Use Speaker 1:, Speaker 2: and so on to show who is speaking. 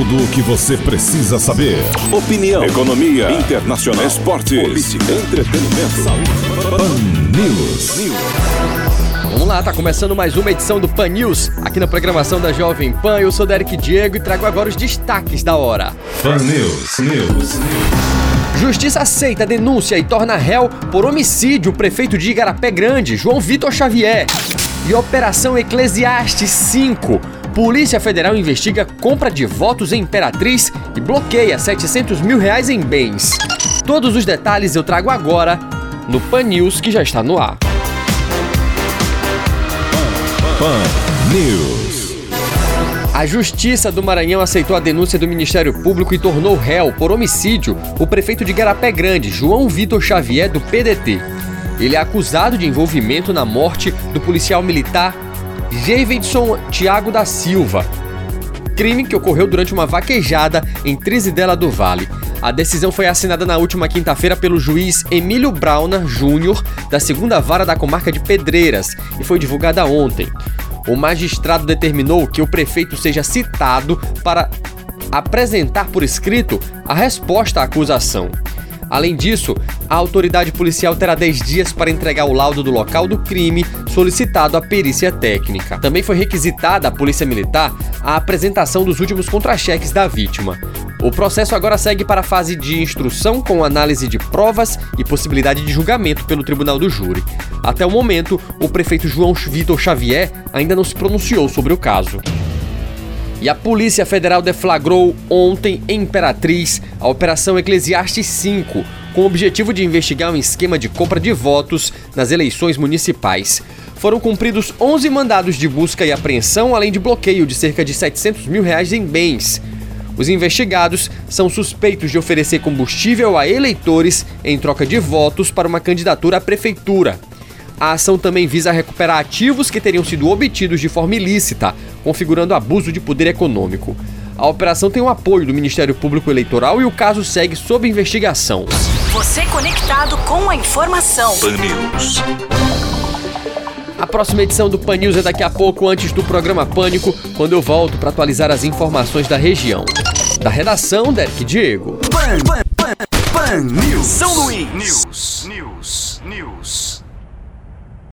Speaker 1: Tudo o que você precisa saber. Opinião, economia, internacional, esportes, política, entretenimento, saúde. Pan News.
Speaker 2: Vamos lá, tá começando mais uma edição do Pan News, aqui na programação da Jovem Pan. Eu sou Derek Diego e trago agora os destaques da hora.
Speaker 1: Pan News.
Speaker 2: Justiça aceita a denúncia e torna réu por homicídio o prefeito de Igarapé Grande, João Vitor Xavier. E Operação Eclesiastes 5. Polícia Federal investiga compra de votos em Imperatriz e bloqueia R$700 mil em bens. Todos os detalhes eu trago agora no Pan News, que já está no ar.
Speaker 1: Pan News.
Speaker 2: A Justiça do Maranhão aceitou a denúncia do Ministério Público e tornou réu por homicídio o prefeito de Igarapé Grande, João Vitor Xavier, do PDT. Ele é acusado de envolvimento na morte do policial militar Geivedson Thiago da Silva, crime que ocorreu durante uma vaquejada em Trizidela do Vale. A decisão foi assinada na última quinta-feira pelo juiz Emílio Brauna Júnior, da 2ª Vara da Comarca de Pedreiras, e foi divulgada ontem. O magistrado determinou que o prefeito seja citado para apresentar por escrito a resposta à acusação. Além disso, a autoridade policial terá 10 dias para entregar o laudo do local do crime solicitado à perícia técnica. Também foi requisitada à Polícia Militar a apresentação dos últimos contra-cheques da vítima. O processo agora segue para a fase de instrução com análise de provas e possibilidade de julgamento pelo Tribunal do Júri. Até o momento, o prefeito João Vitor Xavier ainda não se pronunciou sobre o caso. E a Polícia Federal deflagrou ontem em Imperatriz a Operação Eclesiastes 5, com o objetivo de investigar um esquema de compra de votos nas eleições municipais. Foram cumpridos 11 mandados de busca e apreensão, além de bloqueio de cerca de R$700 mil em bens. Os investigados são suspeitos de oferecer combustível a eleitores em troca de votos para uma candidatura à prefeitura. A ação também visa recuperar ativos que teriam sido obtidos de forma ilícita, configurando abuso de poder econômico. A operação tem o apoio do Ministério Público Eleitoral e o caso segue sob investigação.
Speaker 3: Você conectado com a informação.
Speaker 1: Pan News.
Speaker 2: A próxima edição do Pan News é daqui a pouco, antes do programa Pânico, quando eu volto para atualizar as informações da região. Da redação, Derek Diego.
Speaker 3: Pan News.
Speaker 4: São Luís. News.